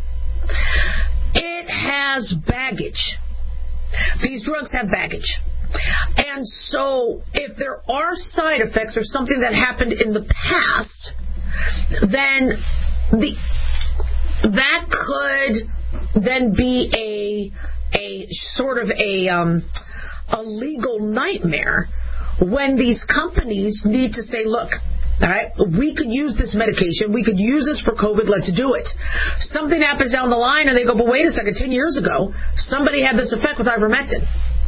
It has baggage. These drugs have baggage. And so if there are side effects or something that happened in the past, then the that could then be a a sort of a um, a legal nightmare when these companies need to say, look, all right, we could use this medication, we could use this for COVID, let's do it. Something happens down the line and they go, but wait a second, ten years ago, somebody had this effect with ivermectin.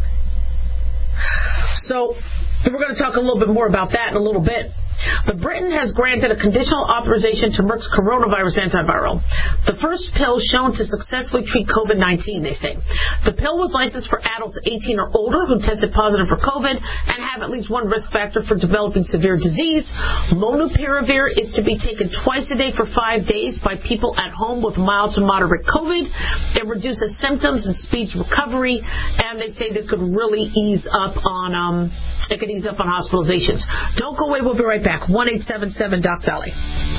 So we're going to talk a little bit more about that in a little bit. But Britain has granted a conditional authorization to Merck's coronavirus antiviral, the first pill shown to successfully treat COVID nineteen, they say. The pill was licensed for adults eighteen or older who tested positive for COVID and have at least one risk factor for developing severe disease. Molnupiravir is to be taken twice a day for five days by people at home with mild to moderate COVID. It reduces symptoms and speeds recovery, and they say this could really ease up on um, it could ease up on hospitalizations. Don't go away. We'll be right back. one eight seven seven Doc Dolly.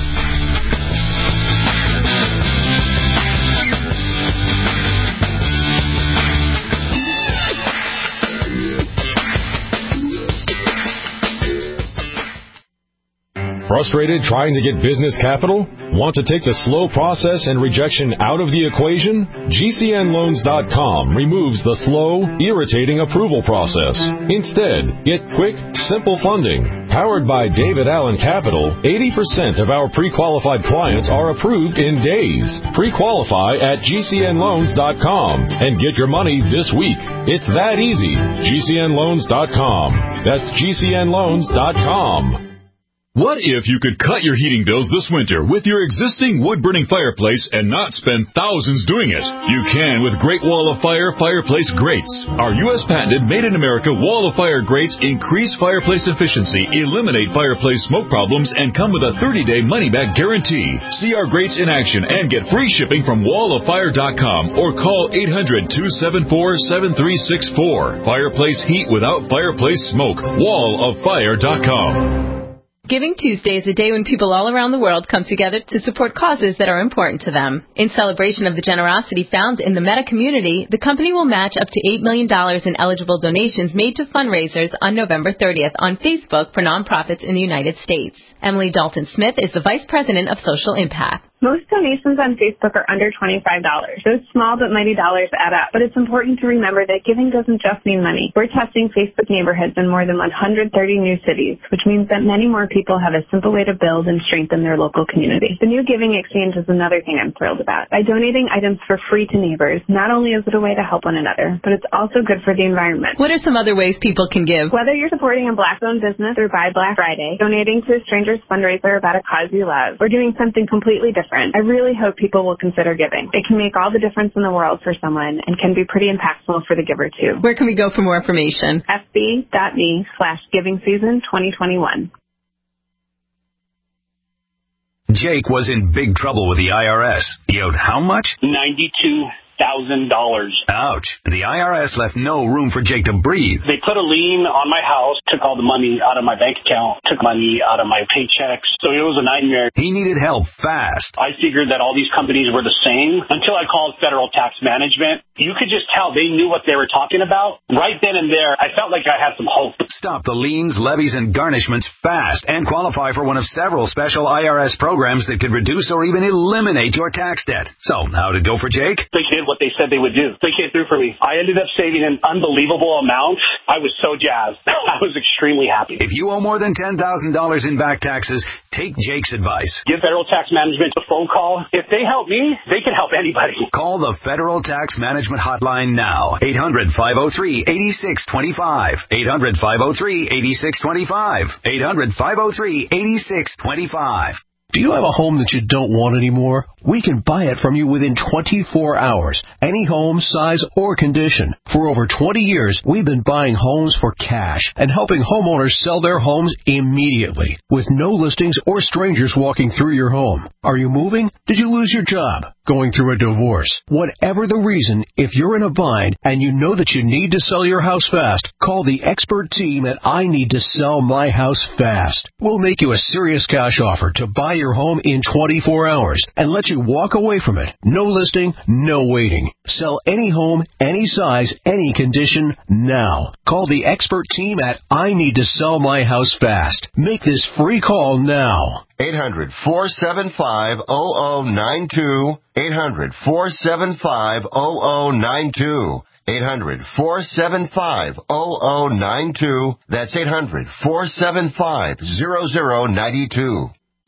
Frustrated trying to get business capital? Want to take the slow process and rejection out of the equation? G C N loans dot com removes the slow, irritating approval process. Instead, get quick, simple funding. Powered by David Allen Capital, eighty percent of our pre-qualified clients are approved in days. Pre-qualify at G C N loans dot com and get your money this week. It's that easy. G C N loans dot com. That's G C N loans dot com. What if you could cut your heating bills this winter with your existing wood-burning fireplace and not spend thousands doing it? You can with Great Wall of Fire fireplace grates. Our U S patented made-in-America Wall of Fire grates increase fireplace efficiency, eliminate fireplace smoke problems, and come with a thirty-day money-back guarantee. See our grates in action and get free shipping from wall of fire dot com or call eight hundred, two seven four, seven three six four. Fireplace heat without fireplace smoke. wall of fire dot com. Giving Tuesday is a day when people all around the world come together to support causes that are important to them. In celebration of the generosity found in the Meta community, the company will match up to eight million dollars in eligible donations made to fundraisers on November thirtieth on Facebook for nonprofits in the United States. Emily Dalton-Smith is the Vice President of Social Impact. Most donations on Facebook are under twenty-five dollars. Those small but mighty dollars add up, but it's important to remember that giving doesn't just mean money. We're testing Facebook neighborhoods in more than one hundred thirty new cities, which means that many more people have a simple way to build and strengthen their local community. The new Giving Exchange is another thing I'm thrilled about. By donating items for free to neighbors, not only is it a way to help one another, but it's also good for the environment. What are some other ways people can give? Whether you're supporting a Black-owned business through Buy Black Friday, donating to a stranger's fundraiser about a cause you love, or doing something completely different, I really hope people will consider giving. It can make all the difference in the world for someone and can be pretty impactful for the giver, too. Where can we go for more information? fb.me slash giving season 2021. Jake was in big trouble with the I R S. He owed how much? ninety-two thousand dollars. Ouch. The I R S left no room for Jake to breathe. They put a lien on my house, took all the money out of my bank account, took money out of my paychecks. So it was a nightmare. He needed help fast. I figured that all these companies were the same until I called Federal Tax Management. You could just tell they knew what they were talking about. Right then and there, I felt like I had some hope. Stop the liens, levies, and garnishments fast and qualify for one of several special I R S programs that could reduce or even eliminate your tax debt. So, how did it go for Jake? They did what they said they would do. They came through for me. I ended up saving an unbelievable amount. I was so jazzed. I was extremely happy. If you owe more than ten thousand dollars in back taxes, take Jake's advice. Give Federal Tax Management a phone call. If they help me, they can help anybody. Call the Federal Tax Management Hotline now. eight hundred, five oh three, eight six two five. eight hundred, five oh three, eight six two five. eight hundred, five oh three, eight six two five. Do you have a home that you don't want anymore? We can buy it from you within twenty-four hours. Any home, size, or condition. For over twenty years, we've been buying homes for cash and helping homeowners sell their homes immediately with no listings or strangers walking through your home. Are you moving? Did you lose your job? Going through a divorce? Whatever the reason, if you're in a bind and you know that you need to sell your house fast, call the expert team at I Need to Sell My House Fast. We'll make you a serious cash offer to buy your home in twenty-four hours and let you walk away from it. No listing, no waiting. Sell any home, any size, any condition now. Call the expert team at I Need to Sell My House Fast. Make this free call now. eight hundred, four seven five, zero zero nine two. eight hundred, four seven five, zero zero nine two. eight hundred, four seven five, zero zero nine two. That's eight hundred, four seven five, zero zero nine two.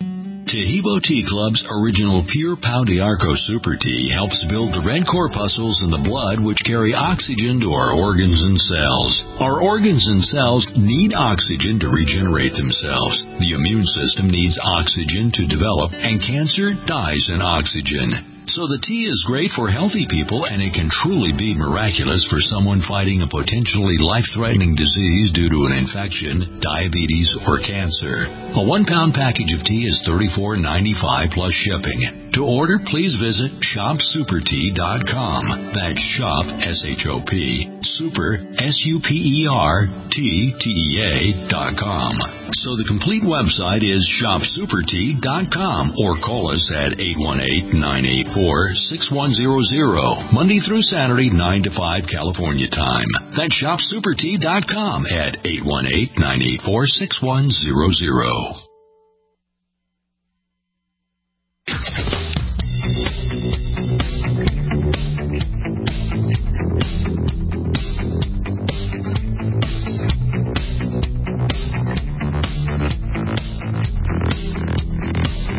Tahibo Tea Club's original Pure Pau d'Arco Super Tea helps build the red corpuscles in the blood which carry oxygen to our organs and cells. Our organs and cells need oxygen to regenerate themselves. The immune system needs oxygen to develop, and cancer dies in oxygen. So the tea is great for healthy people, and it can truly be miraculous for someone fighting a potentially life-threatening disease due to an infection, diabetes, or cancer. A one-pound package of tea is thirty-four ninety-five plus shipping. To order, please visit shop super tea dot com. That's shop, S H O P, super, S U P E R, T, T E A dot com. So the complete website is shop super tea dot com, or call us at eight one eight, nine eight four, six one zero zero, Monday through Saturday, nine to five California time. That's shop super tea dot com at eight one eight, nine eight four, six one zero zero.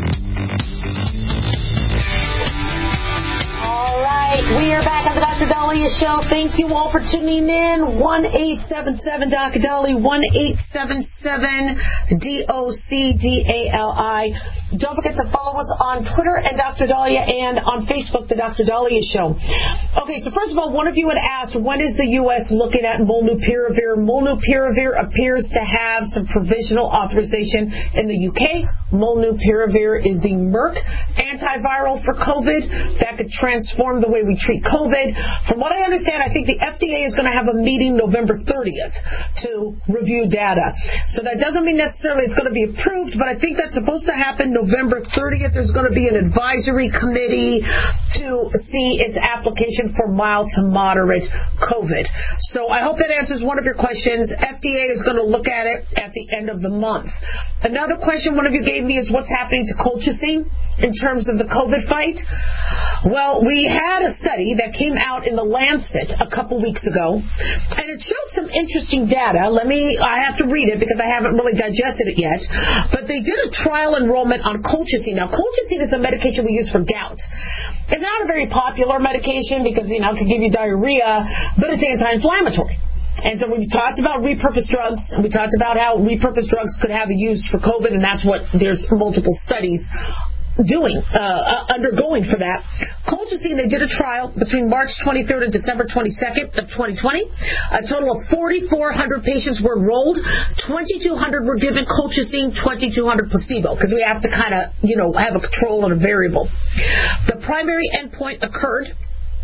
We are back on the Doctor Dahlia Dahlia Show. Thank you all for tuning in. one eight seven seven D O C Dali, one eight seven seven D O C D A L I. Don't forget to follow us on Twitter at Doctor Dahlia and on Facebook, The Doctor Dahlia Show. Okay, so first of all, one of you had asked, when is the U S looking at Molnupiravir? Molnupiravir appears to have some provisional authorization in the U K. Molnupiravir is the Merck antiviral for COVID that could transform the way we treat COVID. From what I understand, I think the F D A is going to have a meeting November thirtieth to review data. So that doesn't mean necessarily it's going to be approved, but I think that's supposed to happen November thirtieth. There's going to be an advisory committee to see its application for mild to moderate COVID. So I hope that answers one of your questions. F D A is going to look at it at the end of the month. Another question one of you gave me is what's happening to colchicine in terms of the COVID fight. Well, we had a study that came out in the Lancet a couple weeks ago, and it showed some interesting data. Let me, I have to read it because I haven't really digested it yet, but they did a trial enrollment on colchicine. Now, colchicine is a medication we use for gout. It's not a very popular medication because, you know, it can give you diarrhea, but it's anti-inflammatory. And so we talked about repurposed drugs, and we talked about how repurposed drugs could have a use for COVID, and that's what there's multiple studies doing, uh, undergoing for that. Colchicine, they did a trial between March twenty-third and December twenty-second of twenty twenty. A total of forty-four hundred patients were enrolled. twenty-two hundred were given colchicine, twenty-two hundred placebo, because we have to kind of, you know, have a control on a variable. The primary endpoint occurred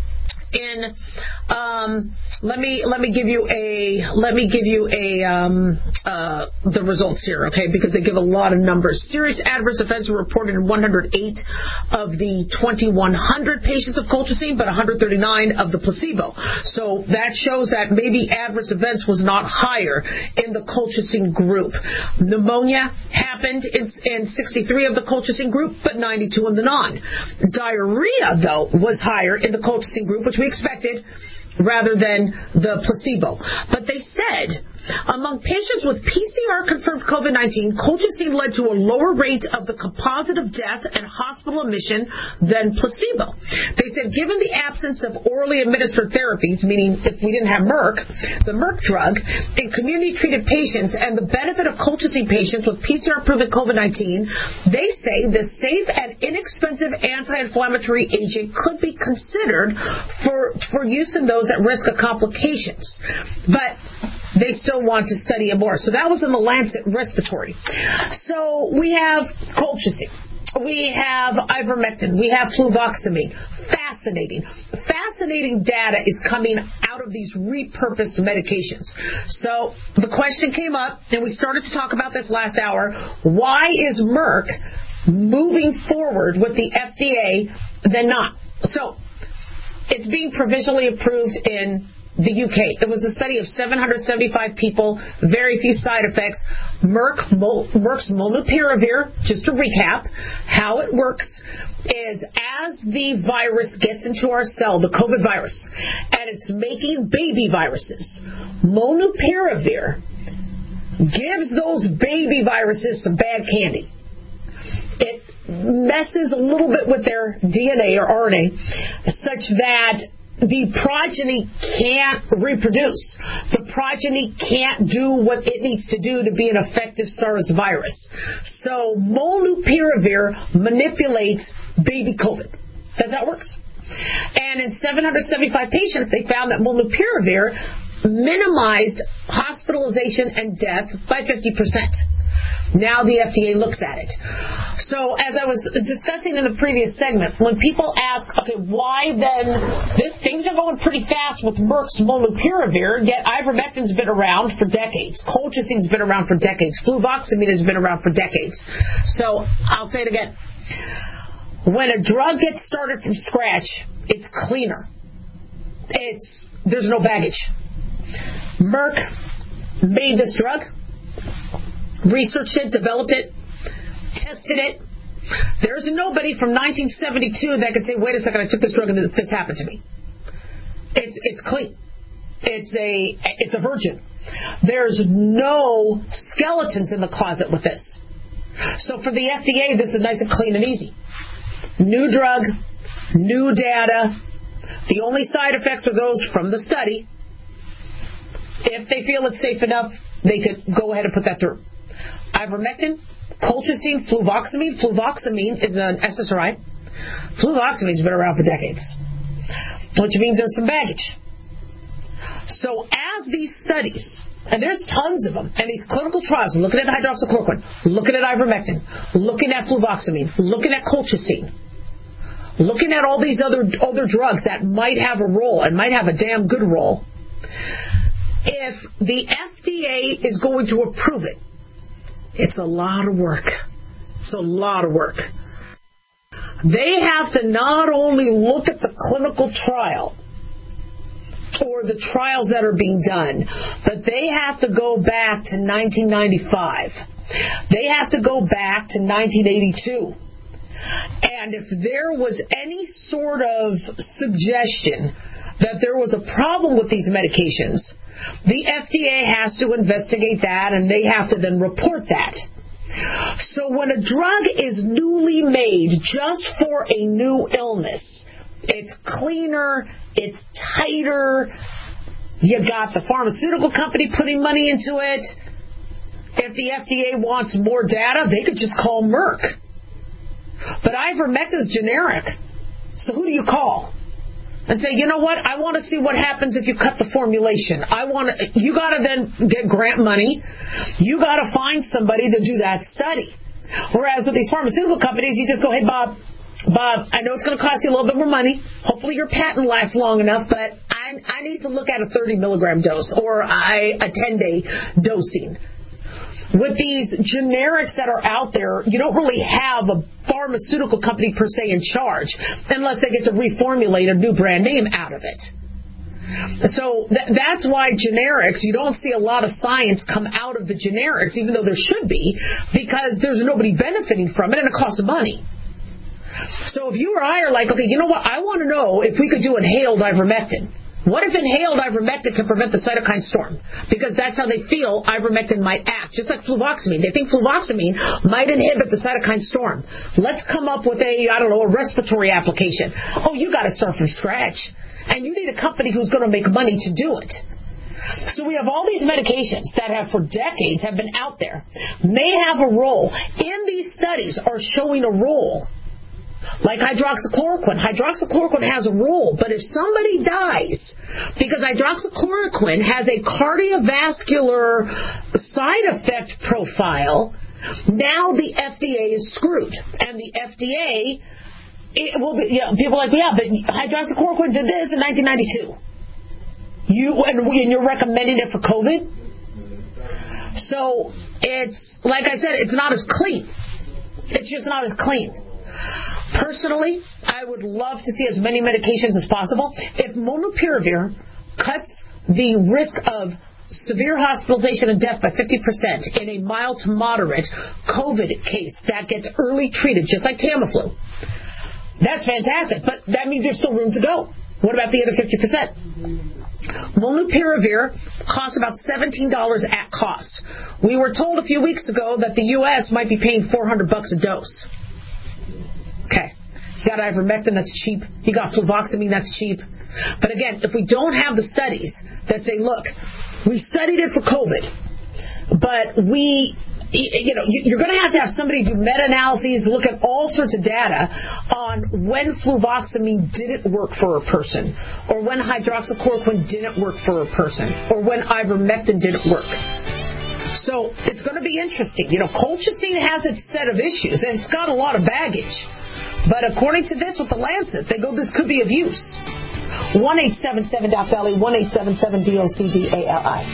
in um, let me let me give you a let me give you a um, uh, the results here, okay? Because they give a lot of numbers. Serious adverse events were reported in one hundred eight of the twenty-one hundred patients of colchicine, but one hundred thirty-nine of the placebo. So that shows that maybe adverse events was not higher in the colchicine group. Pneumonia happened in, in sixty-three of the colchicine group, but ninety-two in the non. Diarrhea, though, was higher in the colchicine group, which we expected, rather than the placebo. But they said among patients with P C R-confirmed COVID nineteen, colchicine led to a lower rate of the composite of death and hospital admission than placebo. They said given the absence of orally administered therapies, meaning if we didn't have Merck, the Merck drug, in community-treated patients and the benefit of colchicine patients with P C R-proven COVID nineteen, they say the safe and inexpensive anti-inflammatory agent could be considered for, for use in those at risk of complications. But they still want to study it more. So that was in the Lancet Respiratory. So we have colchicine. We have ivermectin. We have fluvoxamine. Fascinating. Fascinating data is coming out of these repurposed medications. So the question came up, and we started to talk about this last hour. Why is Merck moving forward with the F D A than not? So it's being provisionally approved in the U K. It was a study of seven hundred seventy-five people, very few side effects. Merck, Merck's Molnupiravir, just to recap, how it works is as the virus gets into our cell, the COVID virus, and it's making baby viruses, Molnupiravir gives those baby viruses some bad candy. It messes a little bit with their D N A or R N A such that the progeny can't reproduce. The progeny can't do what it needs to do to be an effective SARS virus. So Molnupiravir manipulates baby COVID. That's how it works. And in seven hundred seventy-five patients, they found that Molnupiravir minimized hospitalization and death by fifty percent. Now the F D A looks at it. So as I was discussing in the previous segment, when people ask, okay, why then this things are going pretty fast with Merck's Molnupiravir, yet ivermectin's been around for decades. Colchicine's been around for decades. Fluvoxamine has been around for decades. So I'll say it again. When a drug gets started from scratch, it's cleaner. It's there's no baggage. Merck made this drug, researched it, developed it, tested it. There's nobody from nineteen seventy-two that could say, wait a second, I took this drug and this happened to me. It's it's clean. It's a it's a virgin. There's no skeletons in the closet with this. So for the F D A, this is nice and clean and easy. New drug, new data, The only side effects are those from the study. If they feel it's safe enough, they could go ahead and put that through. Ivermectin, colchicine, fluvoxamine. Fluvoxamine is an S S R I. Fluvoxamine's been around for decades, which means there's some baggage. So as these studies, and there's tons of them, and these clinical trials, looking at hydroxychloroquine, looking at ivermectin, looking at fluvoxamine, looking at colchicine, looking at all these other other drugs that might have a role and might have a damn good role, if the F D A is going to approve it, it's a lot of work. It's a lot of work. They have to not only look at the clinical trial or the trials that are being done, but they have to go back to nineteen ninety-five. They have to go back to nineteen eighty-two. And if there was any sort of suggestion that there was a problem with these medications, the F D A has to investigate that, and they have to then report that. So when a drug is newly made just for a new illness, it's cleaner, it's tighter, you got the pharmaceutical company putting money into it. If the F D A wants more data, they could just call Merck. But ivermectin is generic, so who do you call? And say, you know what, I want to see what happens if you cut the formulation. I want to, you got to then get grant money. You got to find somebody to do that study. Whereas with these pharmaceutical companies, you just go, hey, Bob, Bob, I know it's going to cost you a little bit more money. Hopefully your patent lasts long enough, but I, I need to look at a thirty milligram dose or I, a ten-day dosing. With these generics that are out there, you don't really have a pharmaceutical company per se in charge unless they get to reformulate a new brand name out of it. So th- that's why generics, you don't see a lot of science come out of the generics, even though there should be, because there's nobody benefiting from it and it costs money. So if you or I are like, okay, you know what, I want to know if we could do inhaled ivermectin. What if inhaled ivermectin can prevent the cytokine storm? Because that's how they feel ivermectin might act, just like fluvoxamine. They think fluvoxamine might inhibit the cytokine storm. Let's come up with a, I don't know, a respiratory application. Oh, you got to start from scratch. And you need a company who's going to make money to do it. So we have all these medications that have for decades have been out there, may have a role. In these studies are showing a role. Like hydroxychloroquine. Hydroxychloroquine has a role, but if somebody dies, because hydroxychloroquine has a cardiovascular side effect profile, now the F D A is screwed. And the F D A, it will be, yeah, people are like, yeah, but hydroxychloroquine did this in nineteen ninety-two. You, and, and you're recommending it for COVID? So, it's, like I said, it's not as clean. It's just not as clean. Personally, I would love to see as many medications as possible. If molnupiravir cuts the risk of severe hospitalization and death by fifty percent in a mild to moderate COVID case that gets early treated, just like Tamiflu, that's fantastic. But that means there's still room to go. What about the other fifty percent? Molnupiravir costs about seventeen dollars at cost. We were told a few weeks ago that the U S might be paying four hundred bucks a dose. Okay. You got ivermectin, that's cheap. You got fluvoxamine, that's cheap. But again, if we don't have the studies that say, look, we studied it for COVID, but we, you know, you're going to have to have somebody do meta-analyses, look at all sorts of data on when fluvoxamine didn't work for a person, or when hydroxychloroquine didn't work for a person, or when ivermectin didn't work. So it's going to be interesting. You know, colchicine has its set of issues, and it's got a lot of baggage. But according to this with the Lancet, they go, this could be of use. one eight seven seven D O C D A L I, one eight seven seven D O C D A L I.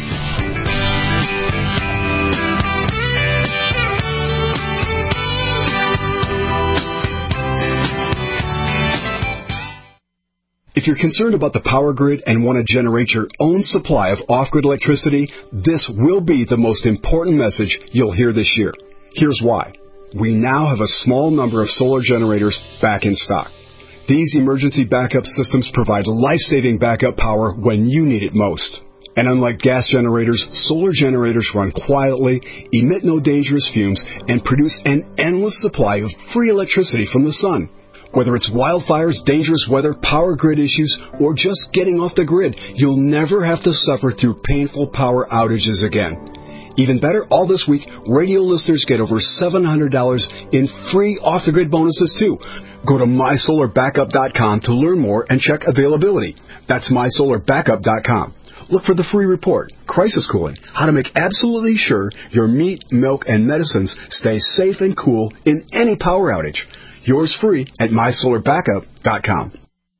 If you're concerned about the power grid and want to generate your own supply of off-grid electricity, this will be the most important message you'll hear this year. Here's why. We now have a small number of solar generators back in stock. These emergency backup systems provide life-saving backup power when you need it most. And unlike gas generators, solar generators run quietly, emit no dangerous fumes, and produce an endless supply of free electricity from the sun. Whether it's wildfires, dangerous weather, power grid issues, or just getting off the grid, you'll never have to suffer through painful power outages again. Even better, all this week, radio listeners get over seven hundred dollars in free off-the-grid bonuses, too. Go to my solar backup dot com to learn more and check availability. That's my solar backup dot com. Look for the free report, Crisis Cooling, how to make absolutely sure your meat, milk, and medicines stay safe and cool in any power outage. Yours free at my solar backup dot com.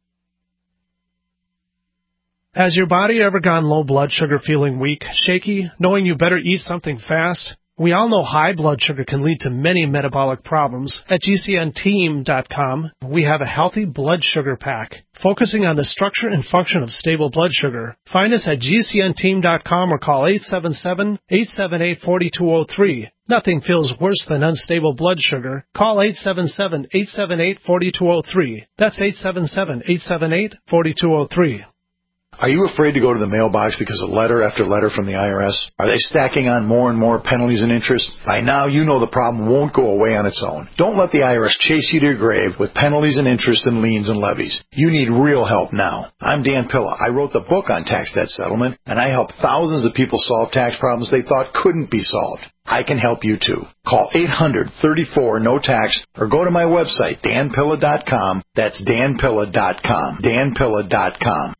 Has your body ever gone low blood sugar, feeling weak, shaky, knowing you better eat something fast? We all know high blood sugar can lead to many metabolic problems. At G C N team dot com, we have a healthy blood sugar pack, focusing on the structure and function of stable blood sugar. Find us at G C N team dot com or call eight seven seven, eight seven eight, four two zero three. Nothing feels worse than unstable blood sugar. Call eight seven seven, eight seven eight, four two zero three. That's eight seven seven, eight seven eight, four two zero three. Are you afraid to go to the mailbox because of letter after letter from the I R S? Are they stacking on more and more penalties and interest? By now, you know the problem won't go away on its own. Don't let the I R S chase you to your grave with penalties and interest and liens and levies. You need real help now. I'm Dan Pilla. I wrote the book on tax debt settlement, and I help thousands of people solve tax problems they thought couldn't be solved. I can help you too. Call eight hundred, thirty-four, no tax or go to my website, dan pilla dot com. That's dan pilla dot com. dan pilla dot com.